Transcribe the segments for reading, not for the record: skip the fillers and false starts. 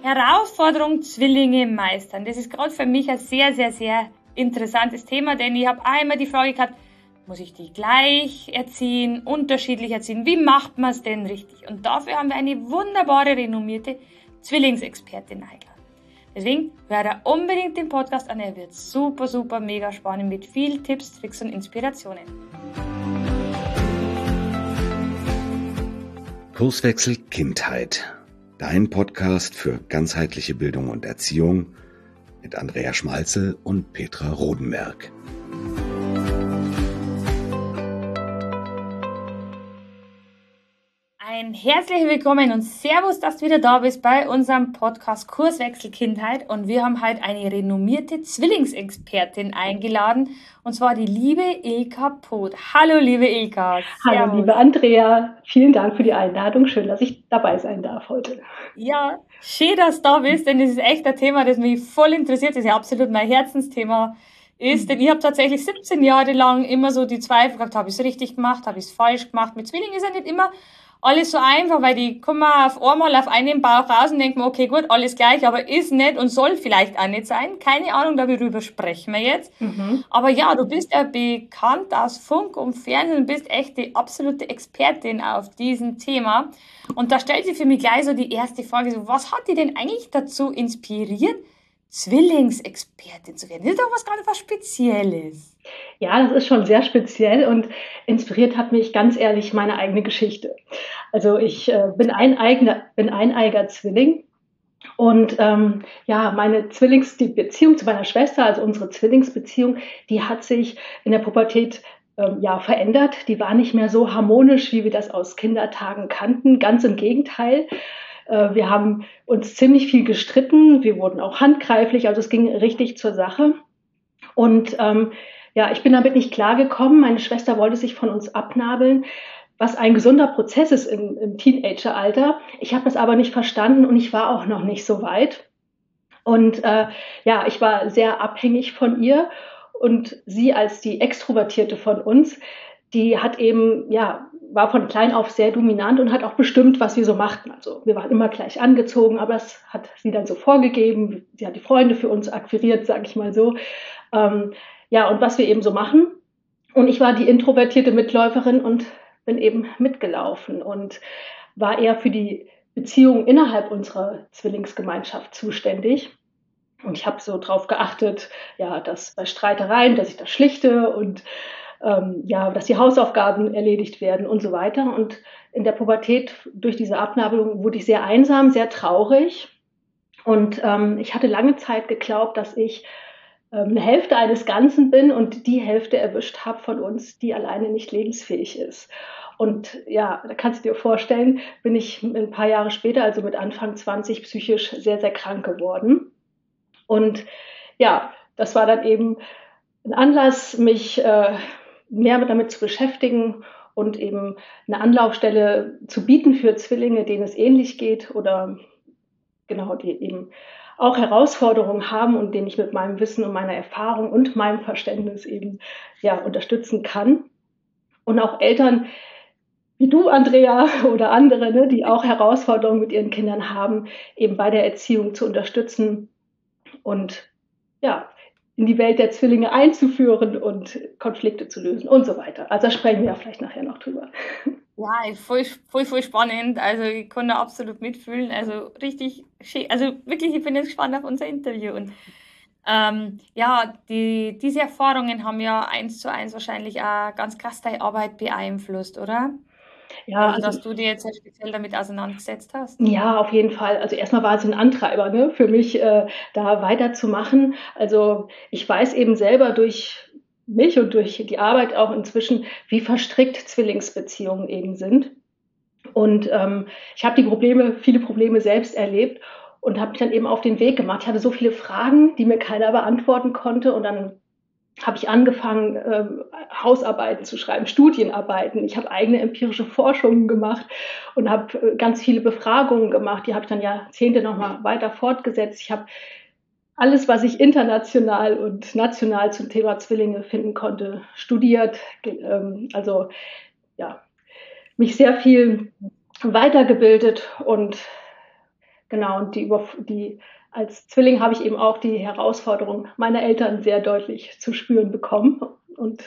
Herausforderung Zwillinge meistern. Das ist gerade für mich ein sehr, sehr, sehr interessantes Thema, denn ich habe einmal die Frage gehabt, muss ich die gleich erziehen, unterschiedlich erziehen? Wie macht man es denn richtig? Und dafür haben wir eine wunderbare, renommierte Zwillingsexpertin eingeladen. Deswegen hört unbedingt den Podcast an, er wird super, super, mega spannend mit vielen Tipps, Tricks und Inspirationen. Kurswechsel Kindheit. Dein Podcast für ganzheitliche Bildung und Erziehung mit Andrea Schmalzel und Petra Rodenberg. Ein herzliches Willkommen und Servus, dass du wieder da bist bei unserem Podcast Kurswechsel Kindheit. Und wir haben heute eine renommierte Zwillingsexpertin eingeladen, und zwar die liebe Ilka Poth. Hallo, liebe Ilka. Servus. Hallo, liebe Andrea. Vielen Dank für die Einladung. Schön, dass ich dabei sein darf heute. Ja, schön, dass du da bist, denn das ist echt ein Thema, das mich voll interessiert. Das ist ja absolut mein Herzensthema. Denn ich habe tatsächlich 17 Jahre lang immer so die Zweifel gehabt, habe ich es richtig gemacht, habe ich es falsch gemacht. Mit Zwillingen ist ja nicht immer alles so einfach, weil die kommen auf einmal auf einen Bauch raus und denken, okay, gut, alles gleich, aber ist nicht und soll vielleicht auch nicht sein. Keine Ahnung, darüber sprechen wir jetzt. Aber ja, du bist ja bekannt aus Funk und Fernsehen und bist echt die absolute Expertin auf diesem Thema. Und da stellt sich für mich gleich so die erste Frage, so, was hat dich denn eigentlich dazu inspiriert, Zwillingsexpertin zu werden? Das ist doch was Spezielles. Ja, das ist schon sehr speziell und inspiriert hat mich ganz ehrlich meine eigene Geschichte. Also ich bin eineiiger Zwilling und die Beziehung zu meiner Schwester, also unsere Zwillingsbeziehung, die hat sich in der Pubertät verändert. Die war nicht mehr so harmonisch, wie wir das aus Kindertagen kannten. Ganz im Gegenteil. Wir haben uns ziemlich viel gestritten. Wir wurden auch handgreiflich. Also es ging richtig zur Sache. Und ich bin damit nicht klargekommen. Meine Schwester wollte sich von uns abnabeln, was ein gesunder Prozess ist im Teenageralter. Ich habe das aber nicht verstanden und ich war auch noch nicht so weit. Und ich war sehr abhängig von ihr. Und sie als die Extrovertierte von uns, die hat eben, war von klein auf sehr dominant und hat auch bestimmt, was wir so machten. Also wir waren immer gleich angezogen, aber das hat sie dann so vorgegeben. Sie hat die Freunde für uns akquiriert, sage ich mal so. Und was wir eben so machen. Und ich war die introvertierte Mitläuferin und bin eben mitgelaufen und war eher für die Beziehung innerhalb unserer Zwillingsgemeinschaft zuständig. Und ich habe so drauf geachtet, dass bei Streitereien, dass ich das schlichte und dass die Hausaufgaben erledigt werden und so weiter. Und in der Pubertät durch diese Abnabelung wurde ich sehr einsam, sehr traurig. Und ich hatte lange Zeit geglaubt, dass ich eine Hälfte eines Ganzen bin und die Hälfte erwischt habe von uns, die alleine nicht lebensfähig ist. Und da kannst du dir vorstellen, bin ich ein paar Jahre später, also mit Anfang 20, psychisch sehr, sehr krank geworden. Und das war dann eben ein Anlass, mich mehr damit zu beschäftigen und eben eine Anlaufstelle zu bieten für Zwillinge, denen es ähnlich geht oder die eben auch Herausforderungen haben und denen ich mit meinem Wissen und meiner Erfahrung und meinem Verständnis eben unterstützen kann. Und auch Eltern wie du, Andrea, oder andere, die auch Herausforderungen mit ihren Kindern haben, eben bei der Erziehung zu unterstützen und in die Welt der Zwillinge einzuführen und Konflikte zu lösen und so weiter. Also da sprechen wir ja vielleicht nachher noch drüber. Ja, voll spannend. Also ich kann da absolut mitfühlen. Also richtig schön. Also wirklich, ich bin jetzt gespannt auf unser Interview. Und diese Erfahrungen haben ja 1:1 wahrscheinlich auch ganz krass deine Arbeit beeinflusst, oder? Ja, also dass du dir jetzt speziell damit auseinandergesetzt hast. Ja, auf jeden Fall. Also erstmal war es ein Antreiber, für mich, da weiterzumachen. Also ich weiß eben selber durch mich und durch die Arbeit auch inzwischen, wie verstrickt Zwillingsbeziehungen eben sind. Und ich habe viele Probleme selbst erlebt und habe mich dann eben auf den Weg gemacht. Ich hatte so viele Fragen, die mir keiner beantworten konnte. Und dann habe ich angefangen, Hausarbeiten zu schreiben, Studienarbeiten. Ich habe eigene empirische Forschungen gemacht und habe ganz viele Befragungen gemacht. Die habe ich dann Jahrzehnte nochmal weiter fortgesetzt. Ich habe alles, was ich international und national zum Thema Zwillinge finden konnte, studiert. Mich sehr viel weitergebildet und Genau, und als Zwilling habe ich eben auch die Herausforderung meiner Eltern sehr deutlich zu spüren bekommen und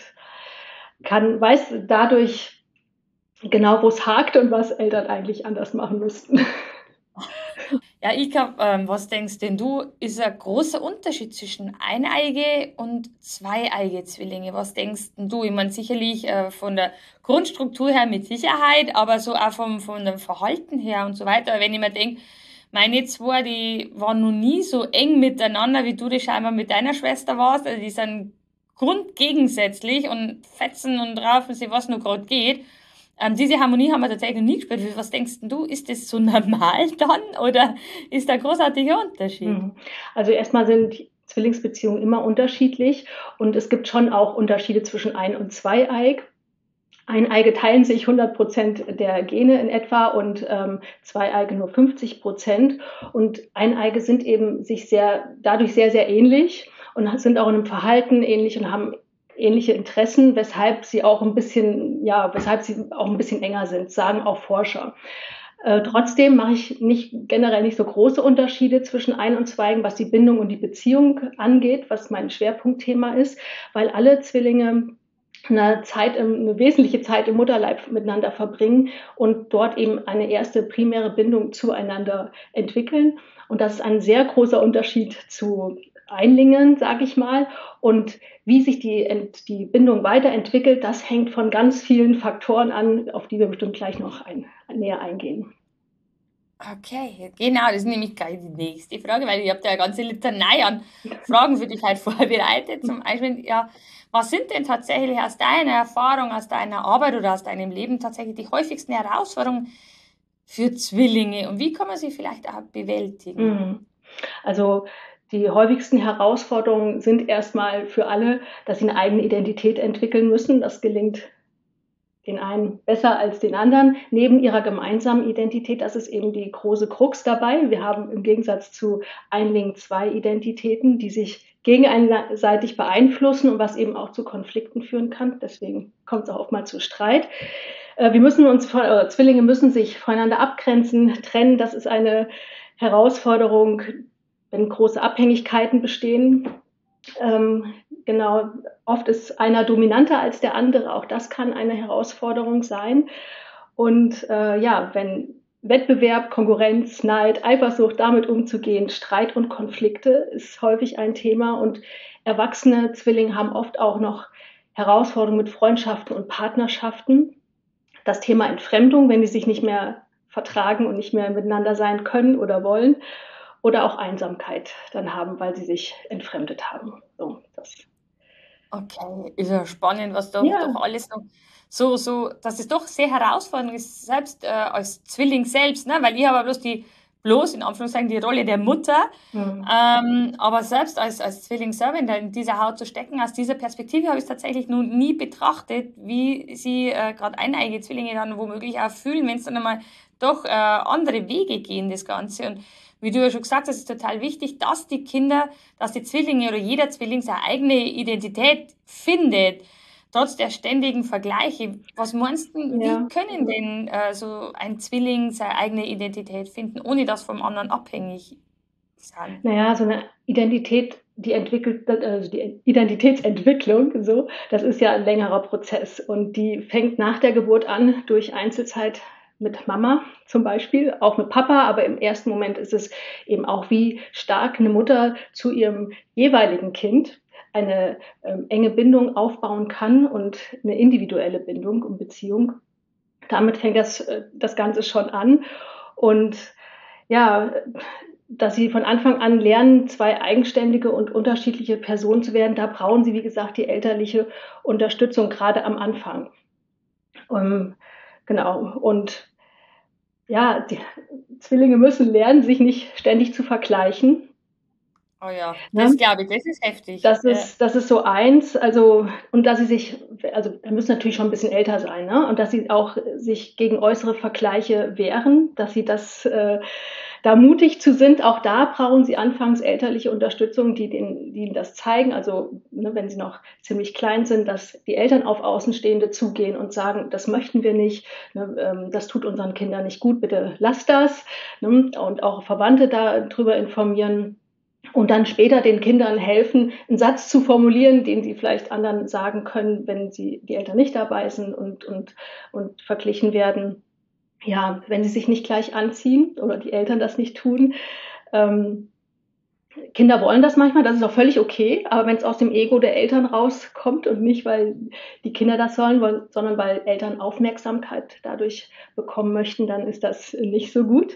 weiß dadurch genau, wo es hakt und was Eltern eigentlich anders machen müssten. Ja, ich glaube, was denkst denn du, ist ein großer Unterschied zwischen eineige und zweieige Zwillinge? Was denkst denn du? Ich meine, sicherlich von der Grundstruktur her mit Sicherheit, aber so auch von dem Verhalten her und so weiter. Wenn ich mir denke, meine zwei, die waren noch nie so eng miteinander, wie du das scheinbar mit deiner Schwester warst. Also die sind grundgegensätzlich und fetzen und raufen sich, was nur gerade geht. Diese Harmonie haben wir tatsächlich noch nie gespürt. Was denkst denn du, ist das so normal dann oder ist da ein großartiger Unterschied? Also erstmal sind Zwillingsbeziehungen immer unterschiedlich und es gibt schon auch Unterschiede zwischen Ein- und Zweieig. Eineige teilen sich 100% der Gene in etwa und Zweieige nur 50%. Und Eineige sind eben dadurch sehr, sehr ähnlich und sind auch in einem Verhalten ähnlich und haben ähnliche Interessen, weshalb sie auch ein bisschen enger sind, sagen auch Forscher. Trotzdem mache ich generell nicht so große Unterschiede zwischen Ein- und Zweigen, was die Bindung und die Beziehung angeht, was mein Schwerpunktthema ist, weil alle Zwillinge eine wesentliche Zeit im Mutterleib miteinander verbringen und dort eben eine erste primäre Bindung zueinander entwickeln. Und das ist ein sehr großer Unterschied zu Einlingen, sage ich mal. Und wie sich die Bindung weiterentwickelt, das hängt von ganz vielen Faktoren an, auf die wir bestimmt gleich noch näher eingehen. Okay, genau, das ist nämlich gleich die nächste Frage, weil ich habe da eine ganze Litanei an Fragen für dich halt vorbereitet. Zum Beispiel, ja, was sind denn tatsächlich aus deiner Erfahrung, aus deiner Arbeit oder aus deinem Leben tatsächlich die häufigsten Herausforderungen für Zwillinge und wie kann man sie vielleicht auch bewältigen? Also die häufigsten Herausforderungen sind erstmal für alle, dass sie eine eigene Identität entwickeln müssen. Das gelingt den einen besser als den anderen. Neben ihrer gemeinsamen Identität, das ist eben die große Krux dabei. Wir haben im Gegensatz zu Einlingen zwei Identitäten, die sich gegenseitig beeinflussen und was eben auch zu Konflikten führen kann. Deswegen kommt es auch oft mal zu Streit. Zwillinge müssen sich voneinander abgrenzen, trennen. Das ist eine Herausforderung, wenn große Abhängigkeiten bestehen. Genau, oft ist einer dominanter als der andere. Auch das kann eine Herausforderung sein. Und wenn Wettbewerb, Konkurrenz, Neid, Eifersucht, damit umzugehen, Streit und Konflikte ist häufig ein Thema. Und erwachsene Zwillinge haben oft auch noch Herausforderungen mit Freundschaften und Partnerschaften. Das Thema Entfremdung, wenn die sich nicht mehr vertragen und nicht mehr miteinander sein können oder wollen. Oder auch Einsamkeit dann haben, weil sie sich entfremdet haben. Okay, ist ja spannend, was da doch Ja. alles dass es doch sehr herausfordernd ist, selbst als Zwilling selbst, ne? Weil ich habe bloß in Anführungszeichen die Rolle der Mutter, aber selbst als Zwilling selber in dieser Haut zu stecken, aus dieser Perspektive habe ich es tatsächlich noch nie betrachtet, wie sie gerade eineige Zwillinge dann womöglich auch fühlen, wenn es dann einmal doch andere Wege gehen, das Ganze. Und wie du ja schon gesagt hast, ist total wichtig, dass die Zwillinge oder jeder Zwilling seine eigene Identität findet, trotz der ständigen Vergleiche. Was meinst du, wie können denn so ein Zwilling seine eigene Identität finden, ohne dass vom anderen abhängig sein? Naja, so eine Identität, die Identitätsentwicklung, das ist ja ein längerer Prozess und die fängt nach der Geburt an durch Einzelzeit mit Mama zum Beispiel, auch mit Papa, aber im ersten Moment ist es eben auch, wie stark eine Mutter zu ihrem jeweiligen Kind eine enge Bindung aufbauen kann und eine individuelle Bindung und Beziehung. Damit fängt das Ganze schon an und ja, dass sie von Anfang an lernen, zwei eigenständige und unterschiedliche Personen zu werden, da brauchen sie, wie gesagt, die elterliche Unterstützung, gerade am Anfang. Genau. Und ja, die Zwillinge müssen lernen, sich nicht ständig zu vergleichen. Oh ja, das glaube ich, das ist heftig. Das ist so eins, und dass sie da müssen natürlich schon ein bisschen älter sein, ne? Und dass sie auch sich gegen äußere Vergleiche wehren, dass sie das da mutig zu sind. Auch da brauchen sie anfangs elterliche Unterstützung, die ihnen das zeigen. Also wenn sie noch ziemlich klein sind, dass die Eltern auf Außenstehende zugehen und sagen, das möchten wir nicht, das tut unseren Kindern nicht gut, bitte lasst das. Und auch Verwandte darüber informieren. Und dann später den Kindern helfen, einen Satz zu formulieren, den sie vielleicht anderen sagen können, wenn die Eltern nicht dabei sind und verglichen werden. Ja, wenn sie sich nicht gleich anziehen oder die Eltern das nicht tun. Kinder wollen das manchmal, das ist auch völlig okay, aber wenn es aus dem Ego der Eltern rauskommt und nicht, weil die Kinder das sollen, sondern weil Eltern Aufmerksamkeit dadurch bekommen möchten, dann ist das nicht so gut.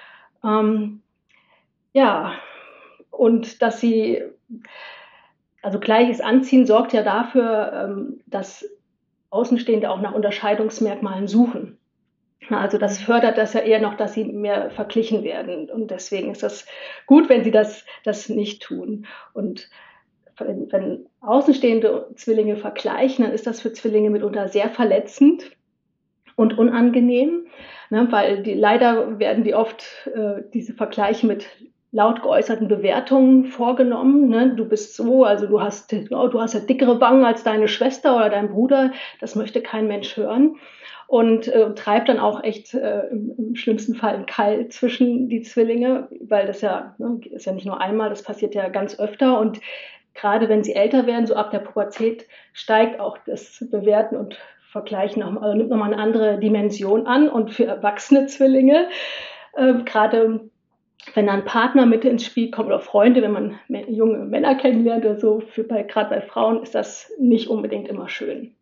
Ja, und dass sie, also gleiches Anziehen sorgt ja dafür, dass Außenstehende auch nach Unterscheidungsmerkmalen suchen. Also das fördert das ja eher noch, dass sie mehr verglichen werden. Und deswegen ist das gut, wenn sie das nicht tun. Und wenn Außenstehende Zwillinge vergleichen, dann ist das für Zwillinge mitunter sehr verletzend und unangenehm, weil leider werden die oft diese Vergleiche mit laut geäußerten Bewertungen vorgenommen. Du bist so, also du hast ja dickere Wangen als deine Schwester oder dein Bruder. Das möchte kein Mensch hören. Und treibt dann auch echt im schlimmsten Fall einen Keil zwischen die Zwillinge, weil das ist ja nicht nur einmal, das passiert ja ganz öfter. Und gerade wenn sie älter werden, so ab der Pubertät, steigt auch das Bewerten und Vergleichen nimmt nochmal eine andere Dimension an. Und für erwachsene Zwillinge, gerade wenn dann ein Partner mit ins Spiel kommt oder Freunde, wenn man junge Männer kennenlernt oder so, gerade bei Frauen ist das nicht unbedingt immer schön.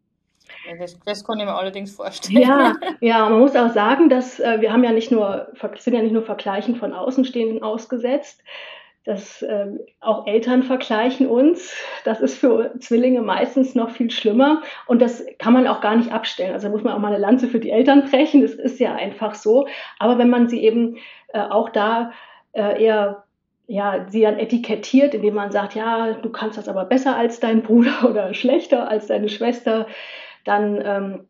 Das kann ich mir allerdings vorstellen. Ja, man muss auch sagen, dass wir sind ja nicht nur Vergleichen von Außenstehenden ausgesetzt, dass auch Eltern vergleichen uns. Das ist für Zwillinge meistens noch viel schlimmer und das kann man auch gar nicht abstellen. Also da muss man auch mal eine Lanze für die Eltern brechen, das ist ja einfach so. Aber wenn man sie eben auch da eher sie dann etikettiert, indem man sagt, ja, du kannst das aber besser als dein Bruder oder schlechter als deine Schwester, dann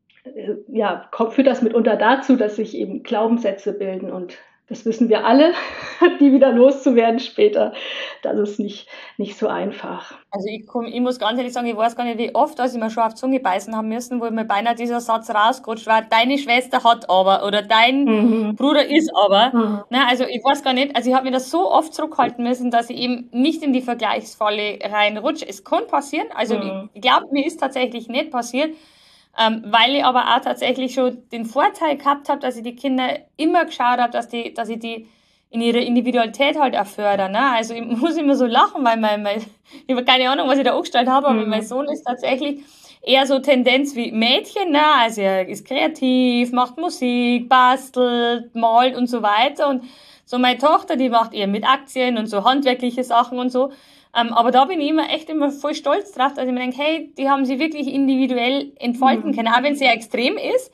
führt das mitunter dazu, dass sich eben Glaubenssätze bilden und das wissen wir alle, die wieder loszuwerden später. Das ist nicht so einfach. Also ich muss ganz ehrlich sagen, ich weiß gar nicht, wie oft, als ich mir schon auf die Zunge beißen haben müssen, wo mir beinahe dieser Satz rausgerutscht war, deine Schwester hat aber oder dein Bruder ist aber. Also ich weiß gar nicht, also ich habe mir das so oft zurückhalten müssen, dass ich eben nicht in die Vergleichsfalle reinrutsche. Es kann passieren, also ich glaube, mir ist tatsächlich nicht passiert, weil ich aber auch tatsächlich schon den Vorteil gehabt habe, dass ich die Kinder immer geschaut habe, dass ich die in ihrer Individualität halt auch fördern. Ne? Also ich muss immer so lachen, weil ich habe keine Ahnung, was ich da angestellt habe, aber mein Sohn ist tatsächlich eher so Tendenz wie Mädchen. Ne? Also er ist kreativ, macht Musik, bastelt, malt und so weiter. Und so meine Tochter, die macht eher mit Aktien und so handwerkliche Sachen und so. Aber da bin ich immer voll stolz drauf, dass ich mir denke, hey, die haben sie wirklich individuell entfalten können, auch wenn es sehr extrem ist.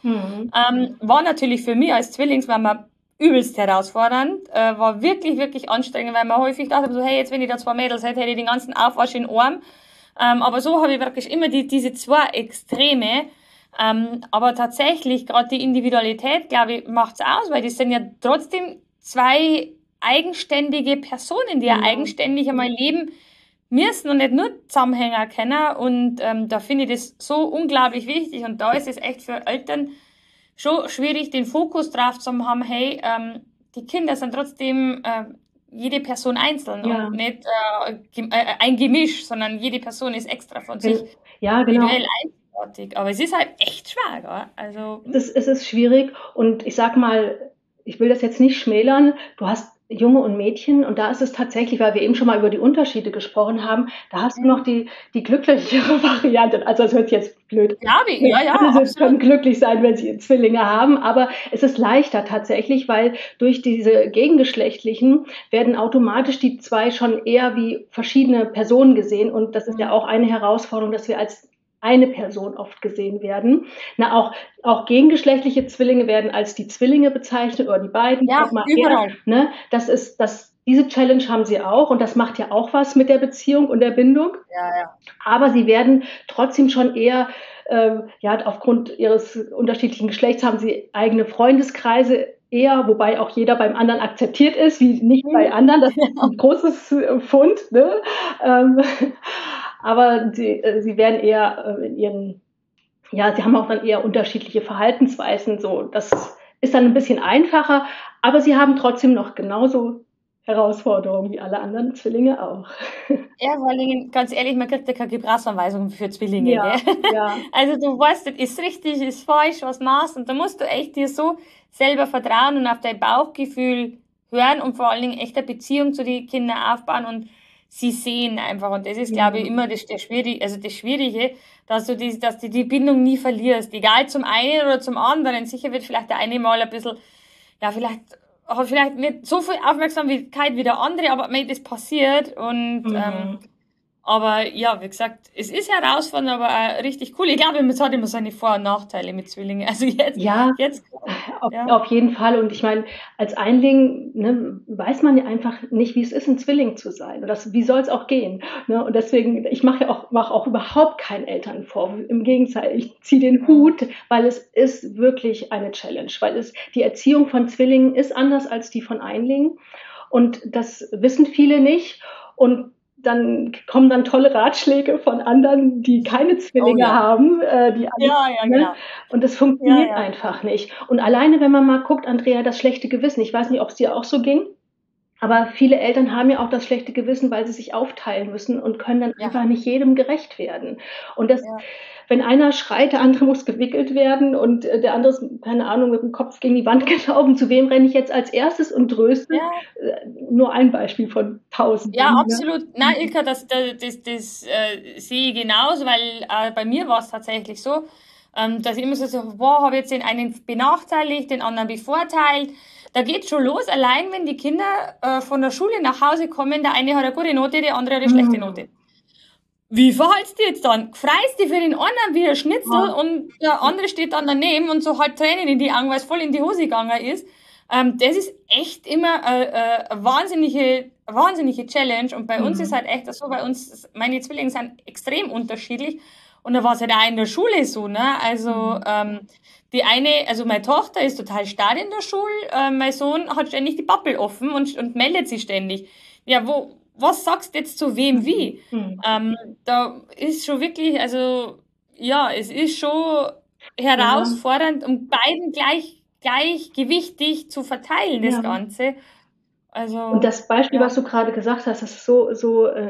War natürlich für mich als Zwillingsmama übelst herausfordernd, war wirklich, wirklich anstrengend, weil man häufig dachte, so, hey, jetzt wenn ich da 2 Mädels hätte, hätte ich den ganzen Aufwasch in den Arm. Aber so habe ich wirklich immer diese 2 Extreme. Aber tatsächlich, gerade die Individualität, glaube ich, macht's aus, weil die sind ja trotzdem 2 eigenständige Personen, die ja eigenständig einmal leben müssen und nicht nur Zusammenhänger kennen. Und da finde ich das so unglaublich wichtig. Und da ist es echt für Eltern schon schwierig, den Fokus drauf zu haben, hey, die Kinder sind trotzdem jede Person einzeln und nicht ein Gemisch, sondern jede Person ist extra von sich individuell einzigartig. Aber es ist halt echt schwer. Gell? Also, es ist schwierig und ich sag mal, ich will das jetzt nicht schmälern, du hast Junge und Mädchen und da ist es tatsächlich, weil wir eben schon mal über die Unterschiede gesprochen haben, da hast du noch die glücklichere Variante. Also das hört sich jetzt blöd. Ja. Sie können glücklich sein, wenn sie Zwillinge haben, aber es ist leichter tatsächlich, weil durch diese gegengeschlechtlichen werden automatisch die 2 schon eher wie verschiedene Personen gesehen und das ist ja auch eine Herausforderung, dass wir als eine Person oft gesehen werden. Auch gegengeschlechtliche Zwillinge werden als die Zwillinge bezeichnet oder die beiden. Ja, überall. Diese Challenge haben sie auch und das macht ja auch was mit der Beziehung und der Bindung. Ja. Aber sie werden trotzdem schon eher, aufgrund ihres unterschiedlichen Geschlechts haben sie eigene Freundeskreise eher, wobei auch jeder beim anderen akzeptiert ist, wie nicht bei anderen. Das ist ein großes Pfund. Ne? Aber sie werden eher sie haben auch dann eher unterschiedliche Verhaltensweisen. So, das ist dann ein bisschen einfacher, aber sie haben trotzdem noch genauso Herausforderungen wie alle anderen Zwillinge auch. Ja, vor allem, ganz ehrlich, man kriegt ja keine Gebrauchsanweisung für Zwillinge, Ja, gell? ja. Also du weißt, das ist richtig, ist falsch, was machst, und da musst du echt dir so selber vertrauen und auf dein Bauchgefühl hören und vor allen Dingen echt eine Beziehung zu den Kindern aufbauen und sie sehen einfach. Und das ist, glaube ich, immer das Schwierige, dass du die Bindung nie verlierst. Egal zum einen oder zum anderen. Sicher wird vielleicht der eine mal ein bisschen, ja, hat vielleicht nicht so viel Aufmerksamkeit wie der andere, aber das passiert. Und aber ja, wie gesagt, es ist herausfordernd, aber auch richtig cool. Ich glaube, es hat immer seine Vor- und Nachteile mit Zwillingen. Also jetzt auf jeden Fall. Und ich meine, als Einling, ne, weiß man ja einfach nicht, wie es ist, ein Zwilling zu sein. Und wie soll es auch gehen? Ne? Und deswegen, ich mache auch überhaupt keinen Eltern vor. Im Gegenteil, ich ziehe den Hut, weil es ist wirklich eine Challenge. Weil die Erziehung von Zwillingen ist anders als die von Einlingen. Und das wissen viele nicht. Und dann kommen dann tolle Ratschläge von anderen, die keine Zwillinge haben. Genau. Und das funktioniert einfach nicht. Und alleine, wenn man mal guckt, Andrea, das schlechte Gewissen, ich weiß nicht, ob es dir auch so ging, aber viele Eltern haben ja auch das schlechte Gewissen, weil sie sich aufteilen müssen und können dann einfach nicht jedem gerecht werden. Und wenn einer schreit, der andere muss gewickelt werden und der andere ist, keine Ahnung, mit dem Kopf gegen die Wand gelaufen. Zu wem renne ich jetzt als erstes und tröste? Nur ein Beispiel von 1000. Ja, absolut. Nein, Ilka, das sehe ich genauso, weil bei mir war es tatsächlich so, dass ich immer so, boah, habe jetzt den einen benachteiligt, den anderen bevorteilt. Da geht schon los, allein wenn die Kinder von der Schule nach Hause kommen, der eine hat eine gute Note, der andere hat eine schlechte Note. Wie verhaltst du jetzt dann? Freist du für den anderen wie ein Schnitzel und der andere steht dann daneben und so halb Tränen in die Augen, weil es voll in die Hose gegangen ist. Das ist echt immer eine wahnsinnige Challenge, und bei uns ist halt echt so, meine Zwillinge sind extrem unterschiedlich, und da war es halt auch in der Schule so, ne? Also meine Tochter ist total stark in der Schule, mein Sohn hat ständig die Pappel offen und meldet sich ständig. Ja, was sagst du jetzt zu wem wie? Da ist schon wirklich, also ja, es ist schon herausfordernd, um beiden gleichgewichtig zu verteilen, das Ganze. Also, und das Beispiel, was du gerade gesagt hast, das ist ist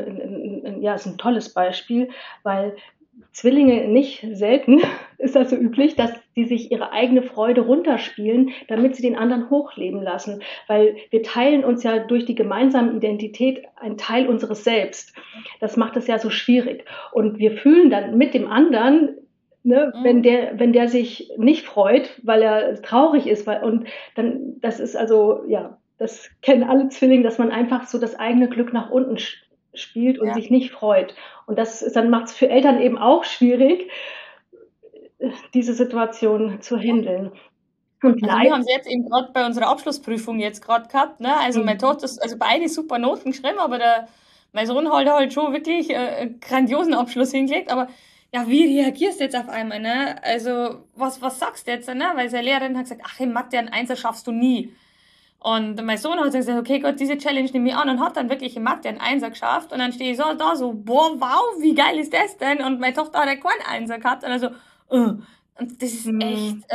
ein tolles Beispiel, weil Zwillinge nicht selten, ist das so üblich, dass die sich ihre eigene Freude runterspielen, damit sie den anderen hochleben lassen. Weil wir teilen uns ja durch die gemeinsame Identität einen Teil unseres Selbst. Das macht es ja so schwierig. Und wir fühlen dann mit dem anderen, ne, wenn der sich nicht freut, weil er traurig ist, das ist also, ja, das kennen alle Zwillinge, dass man einfach so das eigene Glück nach unten spielt und sich nicht freut. Und dann macht es für Eltern eben auch schwierig, diese Situation zu handeln. Und wir haben es jetzt eben gerade bei unserer Abschlussprüfung jetzt gerade gehabt, ne? Also meine Tochter, also beide super Noten geschrieben, aber mein Sohn hat halt schon wirklich einen grandiosen Abschluss hingelegt. Aber ja, wie reagierst du jetzt auf einmal, ne? Also was sagst du jetzt, ne? Weil seine Lehrerin hat gesagt, ach, in Mathe einen Einser schaffst du nie. Und mein Sohn hat gesagt, okay, Gott, diese Challenge nehme ich an, und hat dann wirklich in Mathe einen Einser geschafft. Und dann stehe ich so da so, boah, wow, wie geil ist das denn? Und meine Tochter hat ja keinen Einser gehabt. Und also, und das ist echt,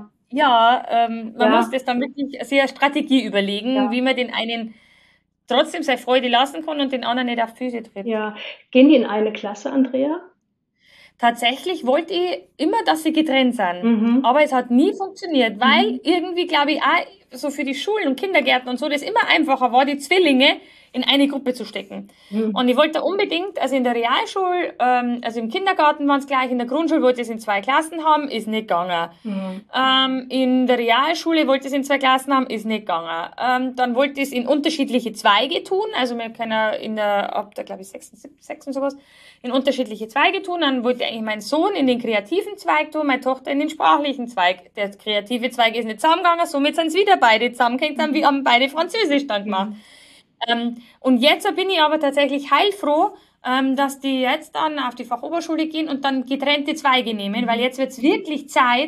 man muss das dann wirklich sehr Strategie überlegen, wie man den einen trotzdem seine Freude lassen kann und den anderen nicht auf die Füße tritt. Ja, gehen die in eine Klasse, Andrea? Tatsächlich wollte ich immer, dass sie getrennt sind. Aber es hat nie funktioniert, weil irgendwie, glaube ich, auch so für die Schulen und Kindergärten und so, das immer einfacher war, die Zwillinge in eine Gruppe zu stecken. Und ich wollte unbedingt, also in der Realschule, also im Kindergarten waren es gleich, in der Grundschule wollte ich es in 2 Klassen haben, ist nicht gegangen. In der Realschule wollte ich es in 2 Klassen haben, ist nicht gegangen. Dann wollte ich es in unterschiedliche Zweige tun, also wir können ab der, glaube ich, 6. und sowas, in unterschiedliche Zweige tun. Dann wollte eigentlich mein Sohn in den kreativen Zweig tun, meine Tochter in den sprachlichen Zweig. Der kreative Zweig ist nicht zusammengegangen, somit sind es wieder beide zusammengehängt, dann wir haben beide Französisch dann gemacht. Und jetzt bin ich aber tatsächlich heilfroh, dass die jetzt dann auf die Fachoberschule gehen und dann getrennte Zweige nehmen, weil jetzt wird es wirklich Zeit,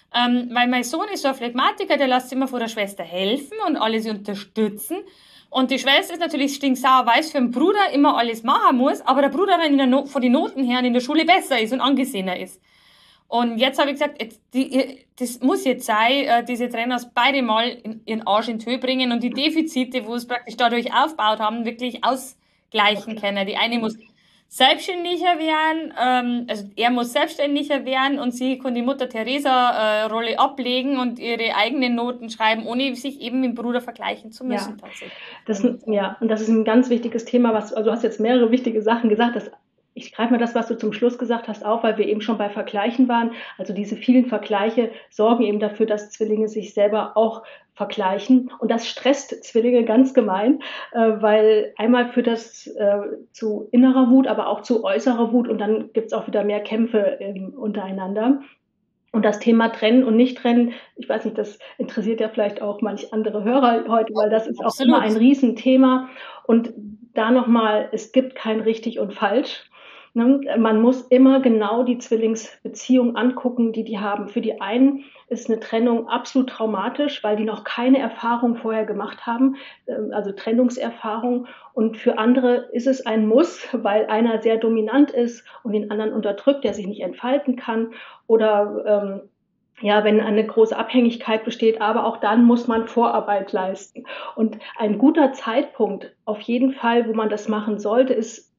weil mein Sohn ist so ein Phlegmatiker, der lässt sich immer von der Schwester helfen und alle sie unterstützen. Und die Schwester ist natürlich stinksauer, weil es für den Bruder immer alles machen muss, aber der Bruder dann von den Noten her in der Schule besser ist und angesehener ist. Und jetzt habe ich gesagt, das muss jetzt sein, diese Trainers beide mal ihren Arsch in die Höhe bringen und die Defizite, wo es praktisch dadurch aufgebaut haben, wirklich ausgleichen können. Die eine muss selbstständiger werden, also er muss selbstständiger werden und sie kann die Mutter-Teresa-Rolle ablegen und ihre eigenen Noten schreiben, ohne sich eben mit dem Bruder vergleichen zu müssen. Ja. Tatsächlich. Und das ist ein ganz wichtiges Thema, also du hast jetzt mehrere wichtige Sachen gesagt, ich greife mal das, was du zum Schluss gesagt hast, auf, weil wir eben schon bei Vergleichen waren. Also diese vielen Vergleiche sorgen eben dafür, dass Zwillinge sich selber auch vergleichen. Und das stresst Zwillinge ganz gemein, weil einmal führt das zu innerer Wut, aber auch zu äußerer Wut. Und dann gibt es auch wieder mehr Kämpfe untereinander. Und das Thema Trennen und Nicht-Trennen, ich weiß nicht, das interessiert ja vielleicht auch manch andere Hörer heute, weil das ist auch immer ein Riesenthema. Und da nochmal, es gibt kein richtig und falsch. Man muss immer genau die Zwillingsbeziehung angucken, die haben. Für die einen ist eine Trennung absolut traumatisch, weil die noch keine Erfahrung vorher gemacht haben, also Trennungserfahrung. Und für andere ist es ein Muss, weil einer sehr dominant ist und den anderen unterdrückt, der sich nicht entfalten kann. Oder wenn eine große Abhängigkeit besteht, aber auch dann muss man Vorarbeit leisten. Und ein guter Zeitpunkt, auf jeden Fall, wo man das machen sollte, ist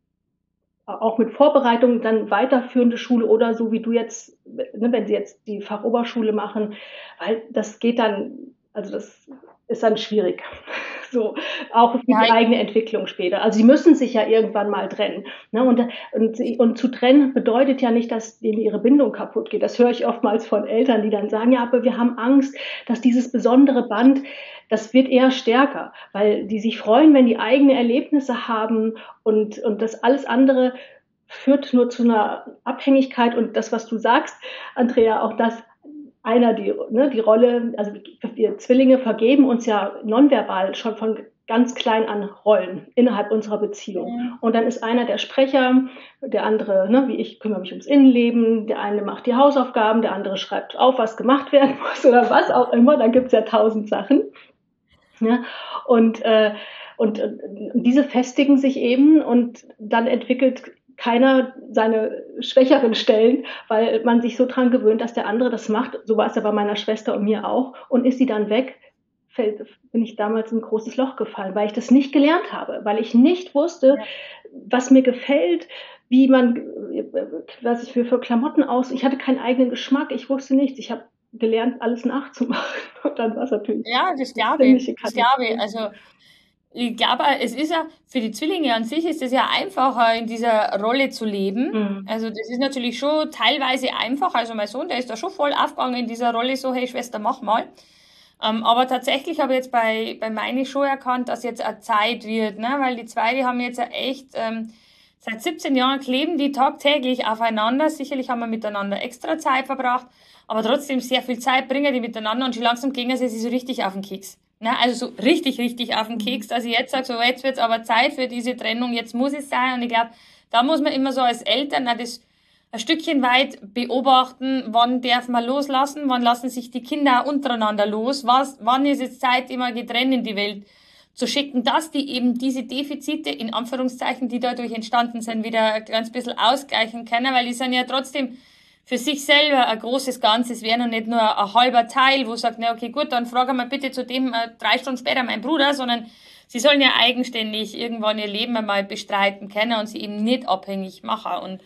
auch mit Vorbereitung dann weiterführende Schule oder so wie du jetzt, wenn sie jetzt die Fachoberschule machen, weil das geht dann, also das ist dann schwierig. So, auch für die eigene Entwicklung später. Also sie müssen sich ja irgendwann mal trennen. Ne? Und zu trennen bedeutet ja nicht, dass denen ihre Bindung kaputt geht. Das höre ich oftmals von Eltern, die dann sagen, ja, aber wir haben Angst, dass dieses besondere Band, das wird eher stärker, weil die sich freuen, wenn die eigene Erlebnisse haben und das alles andere führt nur zu einer Abhängigkeit. Und das, was du sagst, Andrea, auch das, die Rolle, also wir Zwillinge vergeben uns ja nonverbal schon von ganz klein an Rollen innerhalb unserer Beziehung. Ja. Und dann ist einer der Sprecher, der andere, wie ich, kümmere mich ums Innenleben, der eine macht die Hausaufgaben, der andere schreibt auf, was gemacht werden muss oder was auch immer, da gibt's ja 1000 Sachen. Ja? Und diese festigen sich eben und dann entwickelt keiner seine schwächeren Stellen, weil man sich so dran gewöhnt, dass der andere das macht. So war es ja bei meiner Schwester und mir auch. Und ist sie dann weg, bin ich damals in ein großes Loch gefallen, weil ich das nicht gelernt habe, weil ich nicht wusste, was mir gefällt, was ich für Klamotten aus. Ich hatte keinen eigenen Geschmack, ich wusste nichts. Ich habe gelernt, alles nachzumachen. Und dann war es natürlich. Ja, das glaube ich. Also ich glaube, es ist ja, für die Zwillinge an sich ist es ja einfacher, in dieser Rolle zu leben. Mhm. Also das ist natürlich schon teilweise einfach. Also mein Sohn, der ist da schon voll aufgegangen in dieser Rolle, so, hey Schwester, mach mal. Aber tatsächlich habe ich jetzt bei meine schon erkannt, dass jetzt eine Zeit wird, ne? Weil die zwei, die haben jetzt ja echt, seit 17 Jahren kleben die tagtäglich aufeinander. Sicherlich haben wir miteinander extra Zeit verbracht, aber trotzdem sehr viel Zeit bringen die miteinander und schon langsam gehen sie sich so richtig auf den Keks. Ne? Also so richtig auf den Keks, dass ich jetzt sage, so jetzt wird's aber Zeit für diese Trennung, jetzt muss es sein. Und ich glaube, da muss man immer so als Eltern das ein Stückchen weit beobachten, wann darf man loslassen, wann lassen sich die Kinder untereinander los, wann ist es Zeit, immer getrennt in die Welt zu schicken, dass die eben diese Defizite, in Anführungszeichen, die dadurch entstanden sind, wieder ein ganz bisschen ausgleichen können, weil die sind ja trotzdem für sich selber ein großes Ganzes werden und nicht nur ein halber Teil, wo sagt, na okay, gut, dann fragen wir bitte zu dem 3 Stunden später meinen Bruder, sondern sie sollen ja eigenständig irgendwann ihr Leben einmal bestreiten können und sie eben nicht abhängig machen. Und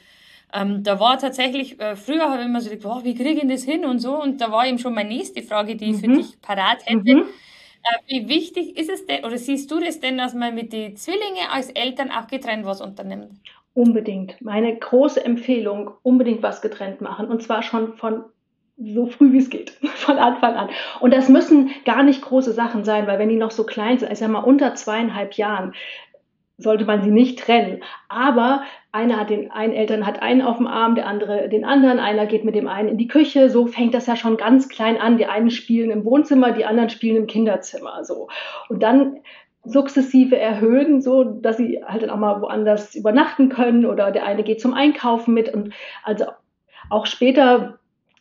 da war tatsächlich, früher habe ich immer so gedacht, wie kriege ich das hin und so, und da war eben schon meine nächste Frage, die ich für dich parat hätte. Wie wichtig ist es denn, oder siehst du das denn, dass man mit den Zwillingen als Eltern auch getrennt was unternimmt? Unbedingt. Meine große Empfehlung, unbedingt was getrennt machen. Und zwar schon von so früh wie es geht, von Anfang an. Und das müssen gar nicht große Sachen sein, weil wenn die noch so klein sind, ich sag mal unter 2,5 Jahren, sollte man sie nicht trennen. Aber einer hat einen Eltern hat einen auf dem Arm, der andere den anderen, einer geht mit dem einen in die Küche. So fängt das ja schon ganz klein an. Die einen spielen im Wohnzimmer, die anderen spielen im Kinderzimmer. So. Und dann sukzessive erhöhen, so dass sie halt dann auch mal woanders übernachten können oder der eine geht zum Einkaufen mit und also auch später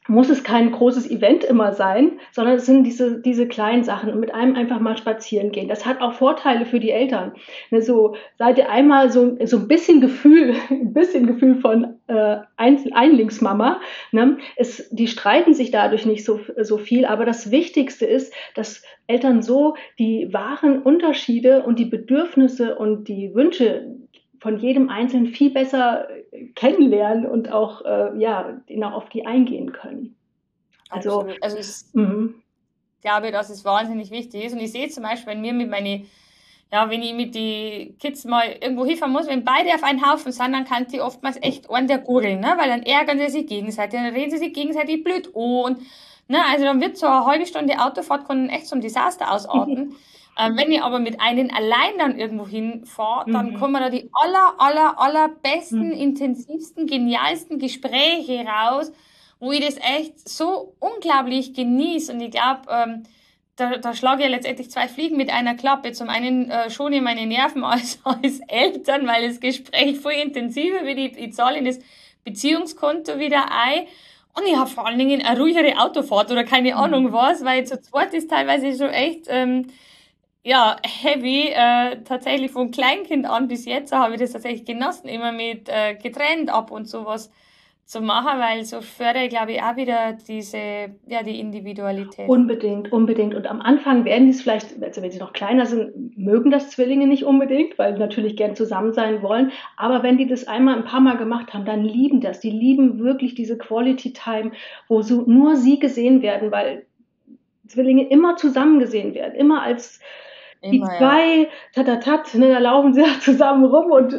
muss es kein großes Event immer sein, sondern es sind diese kleinen Sachen und mit einem einfach mal spazieren gehen. Das hat auch Vorteile für die Eltern. Ne, so seid ihr einmal so ein bisschen Gefühl, von Einlingsmama. Ne? Die streiten sich dadurch nicht so viel, aber das Wichtigste ist, dass Eltern so die wahren Unterschiede und die Bedürfnisse und die Wünsche von jedem Einzelnen viel besser kennenlernen und auch, auf die eingehen können. Also, absolut. Also ich glaube, dass es wahnsinnig wichtig ist. Und ich sehe zum Beispiel, wenn ich mit den Kids mal irgendwo hinfahren muss, wenn beide auf einen Haufen sind, dann kann die oftmals echt einen der gurgeln, ne? Weil dann ärgern sie sich gegenseitig, dann reden sie sich gegenseitig blöd an. Und, ne? Also dann wird so eine halbe Stunde Autofahrt kann echt zum Desaster ausarten. Wenn ich aber mit einem allein dann irgendwo hinfahre, dann kommen da die allerbesten, intensivsten, genialsten Gespräche raus, wo ich das echt so unglaublich genieße. Und ich glaube, da schlage ich letztendlich 2 Fliegen mit einer Klappe. Zum einen schone ich meine Nerven als Eltern, weil das Gespräch voll intensiver wird. Ich zahle in das Beziehungskonto wieder ein. Und ich habe vor allen Dingen eine ruhigere Autofahrt oder keine Ahnung was, weil zu zweit ist teilweise schon echt heavy. Tatsächlich von Kleinkind an bis jetzt habe ich das tatsächlich genossen, immer mit getrennt ab und sowas zu machen, weil so fördere ich, glaube ich, auch wieder die Individualität. Unbedingt. Und am Anfang werden die es vielleicht, also wenn sie noch kleiner sind, mögen das Zwillinge nicht unbedingt, weil sie natürlich gern zusammen sein wollen. Aber wenn die das ein paar Mal gemacht haben, dann lieben das. Die lieben wirklich diese Quality Time, wo so nur sie gesehen werden, weil Zwillinge immer zusammen gesehen werden, immer als die zwei, ne, da laufen sie zusammen rum und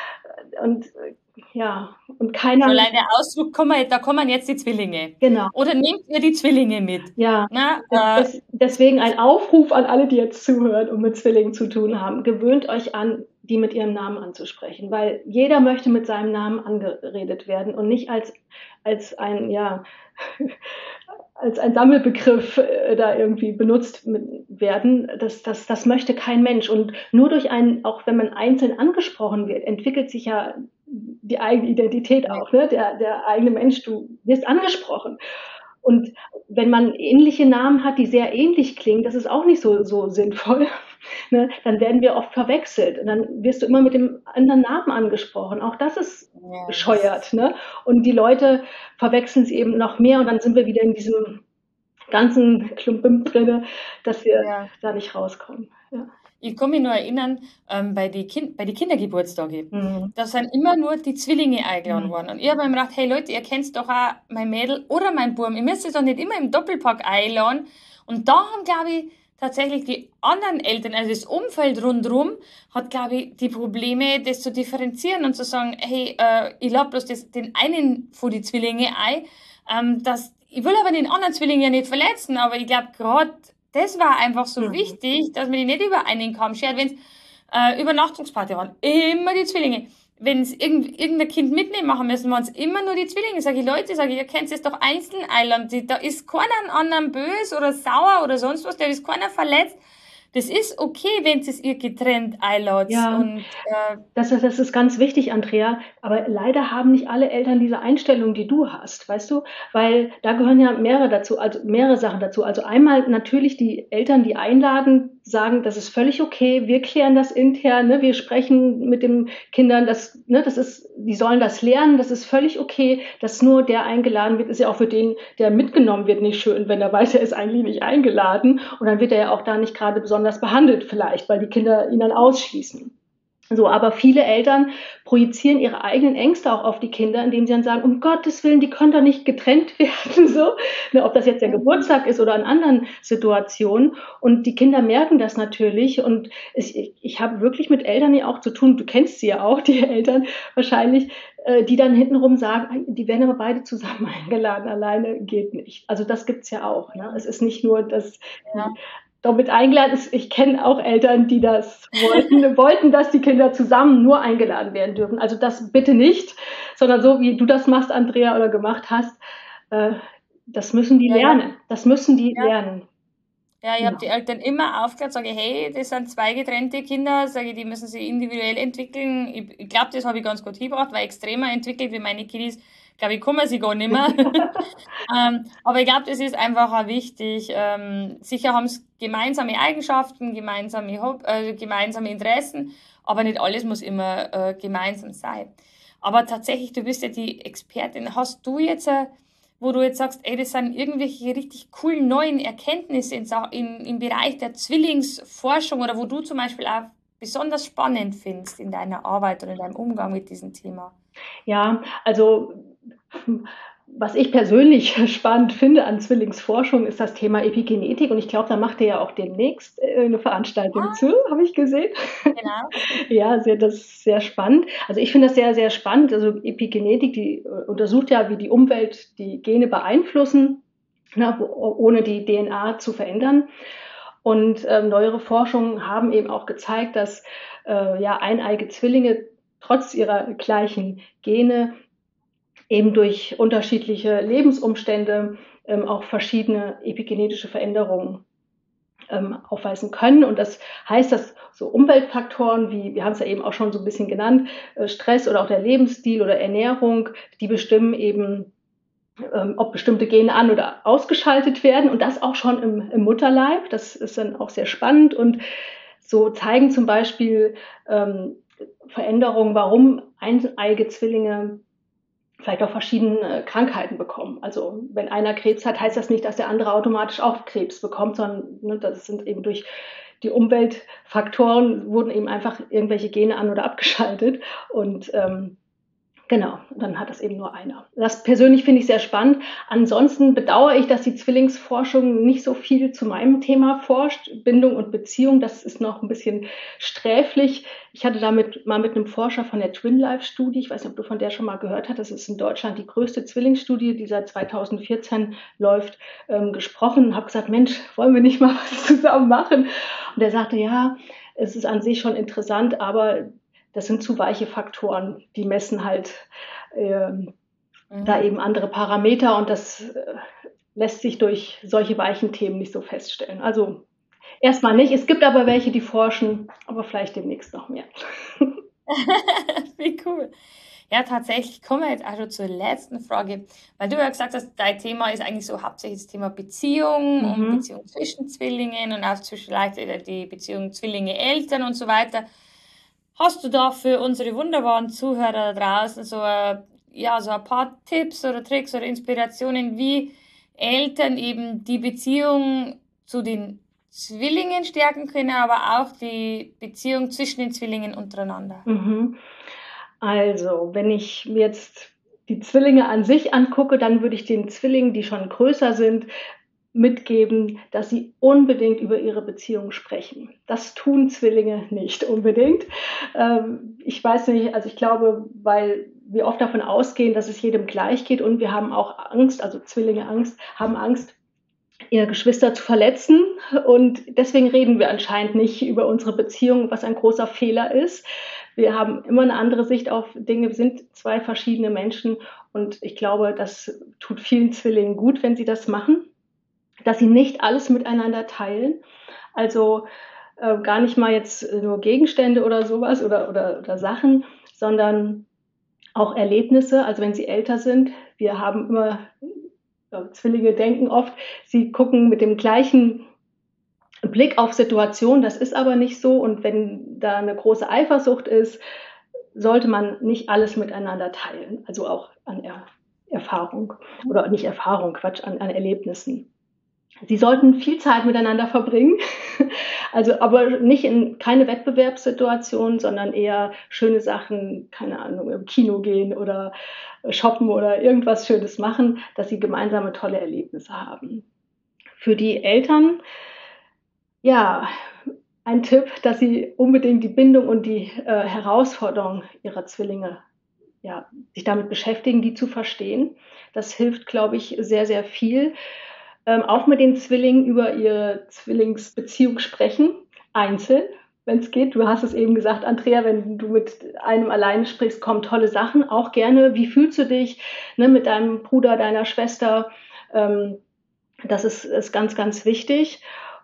keiner. So allein der Ausdruck, da kommen jetzt die Zwillinge. Genau. Oder nehmt ihr die Zwillinge mit? Ja. Deswegen ein Aufruf an alle, die jetzt zuhören und mit Zwillingen zu tun haben. Gewöhnt euch an, die mit ihrem Namen anzusprechen, weil jeder möchte mit seinem Namen angeredet werden und nicht als ein Sammelbegriff da irgendwie benutzt werden. Das möchte kein Mensch. Und nur auch wenn man einzeln angesprochen wird, entwickelt sich ja die eigene Identität auch, ne? Der eigene Mensch, du wirst angesprochen. Und wenn man ähnliche Namen hat, die sehr ähnlich klingen, das ist auch nicht so sinnvoll. Ne? Dann werden wir oft verwechselt und dann wirst du immer mit dem anderen Namen angesprochen. Auch das ist bescheuert. Ne? Und die Leute verwechseln es eben noch mehr und dann sind wir wieder in diesem ganzen Klumpim drin, dass wir da nicht rauskommen. Ja. Ich kann mich nur erinnern, bei den Kindergeburtstagen, da sind immer nur die Zwillinge eingeladen worden. Und ich habe mir gedacht, hey Leute, ihr kennt doch auch mein Mädel oder mein Burm. Ihr müsst es doch nicht immer im Doppelpack einladen. Und da haben, glaube ich, tatsächlich die anderen Eltern, also das Umfeld rundherum, hat, glaube ich, die Probleme, das zu differenzieren und zu sagen, hey, ich lade bloß den einen von die Zwillinge ein. Ich will aber den anderen Zwilling ja nicht verletzen, aber ich glaube, gerade das war einfach so wichtig, dass man die nicht über einen Kamm schert. Wenn es Übernachtungsparty waren, immer die Zwillinge. Wenn es irgendein Kind mitnehmen machen müssen, waren es immer nur die Zwillinge. Sage ich, Leute, ihr könnt es doch einzeln einladen. Da ist keiner anderen böse oder sauer oder sonst was, da ist keiner verletzt. Das ist okay, wenn es ihr getrennt einladet. Ja, und, das ist ganz wichtig, Andrea. Aber leider haben nicht alle Eltern diese Einstellung, die du hast, weißt du? Weil da gehören ja mehrere Sachen dazu. Also einmal natürlich die Eltern, die einladen, sagen, das ist völlig okay, wir klären das intern, ne? Wir sprechen mit den Kindern, die sollen das lernen, das ist völlig okay, dass nur der eingeladen wird, ist ja auch für den, der mitgenommen wird, nicht schön, wenn er weiß, er ist eigentlich nicht eingeladen und dann wird er ja auch da nicht gerade besonders behandelt vielleicht, weil die Kinder ihn dann ausschließen. So, aber viele Eltern projizieren ihre eigenen Ängste auch auf die Kinder, indem sie dann sagen, um Gottes Willen, die können doch nicht getrennt werden, so. Ne, ob das jetzt der Geburtstag ist oder in anderen Situationen. Und die Kinder merken das natürlich. Und ich habe wirklich mit Eltern ja auch zu tun, du kennst sie ja auch, die Eltern wahrscheinlich, die dann hintenrum sagen, die werden aber beide zusammen eingeladen, alleine geht nicht. Also das gibt's ja auch. Ne? Es ist nicht nur, dass damit eingeladen ist. Ich kenne auch Eltern, die das wollten, dass die Kinder zusammen nur eingeladen werden dürfen. Also das bitte nicht, sondern so wie du das machst, Andrea, oder gemacht hast, das müssen die lernen. Das müssen die lernen. Ja, ich habe Genau. die Eltern immer aufgeklärt, sage, hey, das sind zwei getrennte Kinder, sage ich, die müssen sich individuell entwickeln. Ich glaube, das habe ich ganz gut hingebracht, weil extremer entwickelt wie meine Kiddies, glaube ich, kommen sie gar nicht mehr. Aber ich glaube, das ist einfach auch wichtig. Sicher haben es gemeinsame Eigenschaften, gemeinsame Interessen, aber nicht alles muss immer gemeinsam sein. Aber tatsächlich, du bist ja die Expertin. Hast du jetzt, wo du jetzt sagst, ey, das sind irgendwelche richtig coolen neuen Erkenntnisse im Bereich der Zwillingsforschung oder wo du zum Beispiel auch besonders spannend findest in deiner Arbeit oder in deinem Umgang mit diesem Thema? Ja, also was ich persönlich spannend finde an Zwillingsforschung ist das Thema Epigenetik und ich glaube, da macht ihr ja auch demnächst eine Veranstaltung zu, habe ich gesehen. Genau. Ja, das ist sehr spannend. Also ich finde das sehr, sehr spannend. Also Epigenetik, die untersucht ja, wie die Umwelt die Gene beeinflussen, ne, ohne die DNA zu verändern. Und neuere Forschungen haben eben auch gezeigt, dass eineige Zwillinge trotz ihrer gleichen Gene eben durch unterschiedliche Lebensumstände auch verschiedene epigenetische Veränderungen aufweisen können. Und das heißt, dass so Umweltfaktoren, wie wir haben es ja eben auch schon so ein bisschen genannt, Stress oder auch der Lebensstil oder Ernährung, die bestimmen eben, ob bestimmte Gene an- oder ausgeschaltet werden und das auch schon im Mutterleib. Das ist dann auch sehr spannend und so zeigen zum Beispiel Veränderungen, warum eineige Zwillinge vielleicht auch verschiedene Krankheiten bekommen. Also wenn einer Krebs hat, heißt das nicht, dass der andere automatisch auch Krebs bekommt, sondern das sind eben durch die Umweltfaktoren wurden eben einfach irgendwelche Gene an- oder abgeschaltet und genau, dann hat das eben nur einer. Das persönlich finde ich sehr spannend. Ansonsten bedauere ich, dass die Zwillingsforschung nicht so viel zu meinem Thema forscht. Bindung und Beziehung, das ist noch ein bisschen sträflich. Ich hatte damit mal mit einem Forscher von der Twin Life Studie, ich weiß nicht, ob du von der schon mal gehört hast, das ist in Deutschland die größte Zwillingsstudie, die seit 2014 läuft, gesprochen und habe gesagt, Mensch, wollen wir nicht mal was zusammen machen? Und er sagte, ja, es ist an sich schon interessant, aber das sind zu weiche Faktoren, die messen halt da eben andere Parameter und das lässt sich durch solche weichen Themen nicht so feststellen. Also erstmal nicht. Es gibt aber welche, die forschen, aber vielleicht demnächst noch mehr. Wie cool. Ja, tatsächlich kommen wir jetzt auch schon zur letzten Frage, weil du ja gesagt hast, dein Thema ist eigentlich so hauptsächlich das Thema Beziehung und Beziehung zwischen Zwillingen und auch zwischen die Beziehung Zwillinge-Eltern und so weiter. Hast du da für unsere wunderbaren Zuhörer da draußen so ein paar Tipps oder Tricks oder Inspirationen, wie Eltern eben die Beziehung zu den Zwillingen stärken können, aber auch die Beziehung zwischen den Zwillingen untereinander? Also, wenn ich mir jetzt die Zwillinge an sich angucke, dann würde ich den Zwillingen, die schon größer sind, mitgeben, dass sie unbedingt über ihre Beziehung sprechen. Das tun Zwillinge nicht unbedingt. Ich weiß nicht, also ich glaube, weil wir oft davon ausgehen, dass es jedem gleich geht und wir haben auch Angst, also Zwillinge haben Angst, ihre Geschwister zu verletzen und deswegen reden wir anscheinend nicht über unsere Beziehung, was ein großer Fehler ist. Wir haben immer eine andere Sicht auf Dinge, wir sind zwei verschiedene Menschen und ich glaube, das tut vielen Zwillingen gut, wenn sie das machen, dass sie nicht alles miteinander teilen, also gar nicht mal jetzt nur Gegenstände oder sowas oder Sachen, sondern auch Erlebnisse, also wenn sie älter sind. Wir haben immer Zwillinge denken oft, sie gucken mit dem gleichen Blick auf Situationen, das ist aber nicht so und wenn da eine große Eifersucht ist, sollte man nicht alles miteinander teilen, also auch an Erfahrung oder nicht Erfahrung, Quatsch, an Erlebnissen. Sie sollten viel Zeit miteinander verbringen, also aber nicht in keine Wettbewerbssituation, sondern eher schöne Sachen, keine Ahnung, im Kino gehen oder shoppen oder irgendwas Schönes machen, dass sie gemeinsame tolle Erlebnisse haben. Für die Eltern, ja, ein Tipp, dass sie unbedingt die Bindung und die Herausforderung ihrer Zwillinge, ja, sich damit beschäftigen, die zu verstehen. Das hilft, glaube ich, sehr, sehr viel. Auch mit den Zwillingen über ihre Zwillingsbeziehung sprechen, einzeln, wenn es geht. Du hast es eben gesagt, Andrea, wenn du mit einem alleine sprichst, kommen tolle Sachen. Auch gerne, wie fühlst du dich, ne, mit deinem Bruder, deiner Schwester? Das ist ganz, ganz wichtig.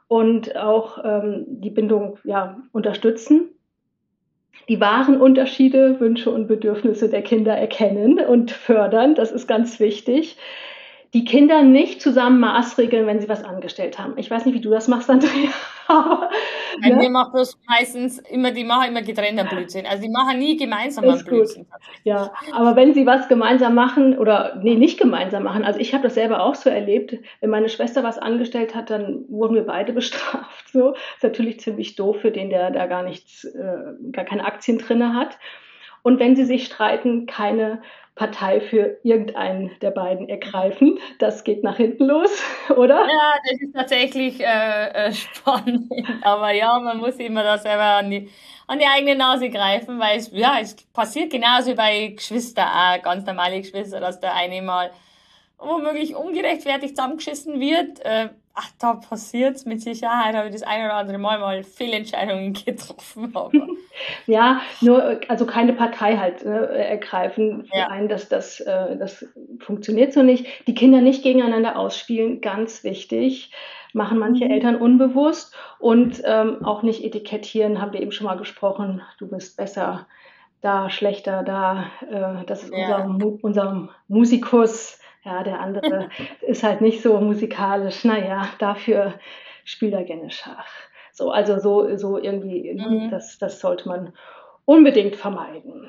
und auch die Bindung unterstützen. Die wahren Unterschiede, Wünsche und Bedürfnisse der Kinder erkennen und fördern, das ist ganz wichtig. Die Kinder nicht zusammen maßregeln, wenn sie was angestellt haben. Ich weiß nicht, wie du das machst, Andrea. Bei mir macht das meistens die machen immer getrennter Blödsinn. Also die machen nie gemeinsam einen Blödsinn. Ja, aber wenn sie was gemeinsam machen oder nicht gemeinsam machen, also ich habe das selber auch so erlebt, wenn meine Schwester was angestellt hat, dann wurden wir beide bestraft. So. Ist natürlich ziemlich doof für den, der da gar keine Aktien drin hat. Und wenn sie sich streiten, keine Partei für irgendeinen der beiden ergreifen. Das geht nach hinten los, oder? Ja, das ist tatsächlich spannend. Aber ja, man muss immer da selber an die eigene Nase greifen, weil es passiert genauso wie bei Geschwistern auch, ganz normale Geschwister, dass der eine mal womöglich ungerechtfertigt zusammengeschissen wird. Da passiert es mit Sicherheit, habe ich das eine oder andere Mal Fehlentscheidungen getroffen. Aber. Ja, also keine Partei halt ergreifen für einen, das funktioniert so nicht. Die Kinder nicht gegeneinander ausspielen, ganz wichtig. Machen manche Eltern unbewusst und auch nicht etikettieren, haben wir eben schon mal gesprochen. Du bist besser da, schlechter da. Das ist unser Musikus. Ja, der andere ist halt nicht so musikalisch. Naja, dafür spielt er gerne Schach. So, also so irgendwie, das sollte man unbedingt vermeiden.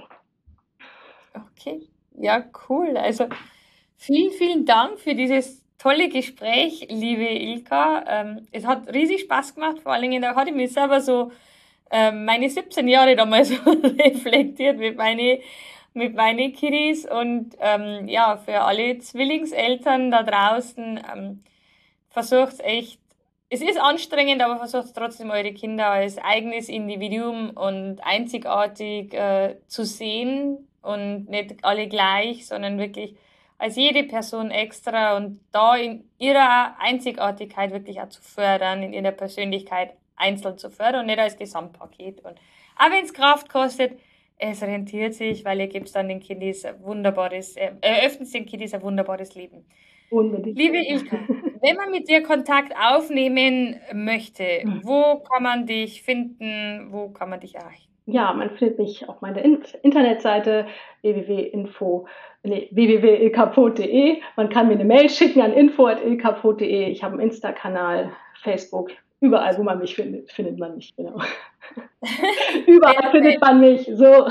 Okay, ja, cool. Also vielen, vielen Dank für dieses tolle Gespräch, liebe Ilka. Es hat riesig Spaß gemacht, vor allen Dingen, da hatte ich mich selber so meine 17 Jahre damals reflektiert mit meinen Kiddies und für alle Zwillingseltern da draußen, versucht echt, es ist anstrengend, aber versucht trotzdem eure Kinder als eigenes Individuum und einzigartig zu sehen und nicht alle gleich, sondern wirklich als jede Person extra und da in ihrer Einzigartigkeit wirklich auch zu fördern, in ihrer Persönlichkeit einzeln zu fördern und nicht als Gesamtpaket. Und auch wenn es Kraft kostet, es rentiert sich, weil ihr gebt dann den Kiddies eröffnet den Kiddies ein wunderbares Leben. Unbedingt. Liebe Ilka, wenn man mit dir Kontakt aufnehmen möchte, wo kann man dich finden, wo kann man dich erreichen? Ja, man findet mich auf meiner Internetseite www.ilkapot.de. Man kann mir eine Mail schicken an info@ilkapot.de. Ich habe einen Insta-Kanal, Facebook. Überall, wo man mich findet, findet man mich, genau. Überall findet man mich, so.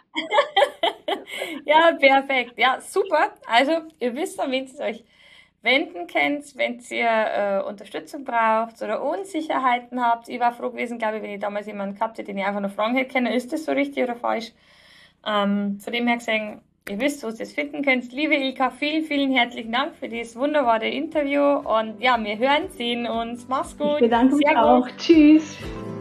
Ja, perfekt. Ja, super. Also, ihr wisst, an wen ihr euch wenden könnt, wenn ihr Unterstützung braucht oder Unsicherheiten habt. Ich war froh gewesen, glaube ich, wenn ich damals jemanden gehabt hätte, den ich einfach noch fragen hätte können, ist das so richtig oder falsch? Von dem her gesehen, ihr wisst, wo ihr es finden könnt. Liebe Ilka, vielen, vielen herzlichen Dank für dieses wunderbare Interview und ja, wir hören, sehen uns. Mach's gut. Ich bedanke mich auch. Tschüss.